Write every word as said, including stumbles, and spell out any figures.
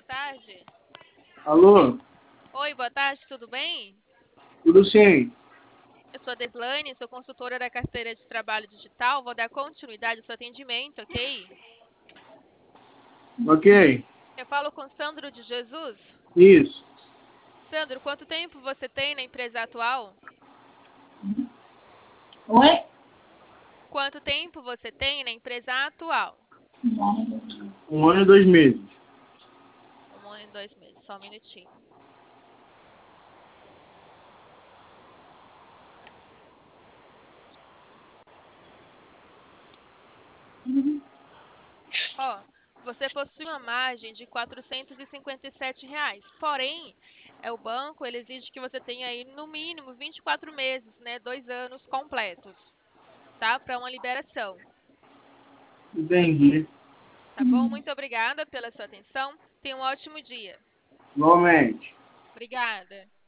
tarde. Alô? Oi, boa tarde, tudo bem? Tudo sim? Eu sou a Deslane, sou consultora da carteira de trabalho digital. Vou dar continuidade ao seu atendimento, ok? Ok. Eu falo com Sandro de Jesus. Isso. Sandro, quanto tempo você tem na empresa atual? Oi? Quanto tempo você tem na empresa atual? Um ano e dois meses. Um ano e dois meses, só um minutinho. Ó, você possui uma margem de quatrocentos e cinquenta e sete reais. Porém, é o banco, ele exige que você tenha aí no mínimo vinte e quatro meses, né, dois anos completos, tá? Para uma liberação. Entendi. Tá bom? Muito obrigada pela sua atenção. Tenha um ótimo dia. Igualmente. Obrigada.